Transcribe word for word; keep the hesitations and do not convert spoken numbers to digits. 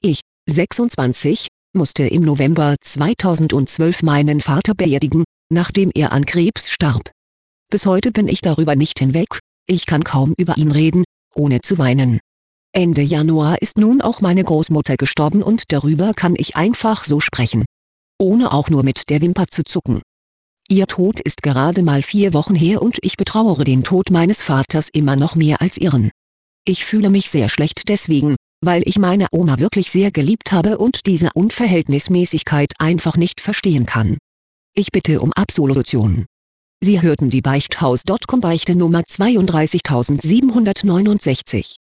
Ich, sechsundzwanzig, musste im November zweitausendzwölf meinen Vater beerdigen, nachdem er an Krebs starb. Bis heute bin ich darüber nicht hinweg, ich kann kaum über ihn reden, ohne zu weinen. Ende Januar ist nun auch meine Großmutter gestorben und darüber kann ich einfach so sprechen. Ohne auch nur mit der Wimper zu zucken. Ihr Tod ist gerade mal vier Wochen her und ich betrauere den Tod meines Vaters immer noch mehr als ihren. Ich fühle mich sehr schlecht deswegen, weil ich meine Oma wirklich sehr geliebt habe und diese Unverhältnismäßigkeit einfach nicht verstehen kann. Ich bitte um Absolution. Sie hörten die Beichthaus Punkt com Beichte Nummer zweiunddreißigtausendsiebenhundertneunundsechzig.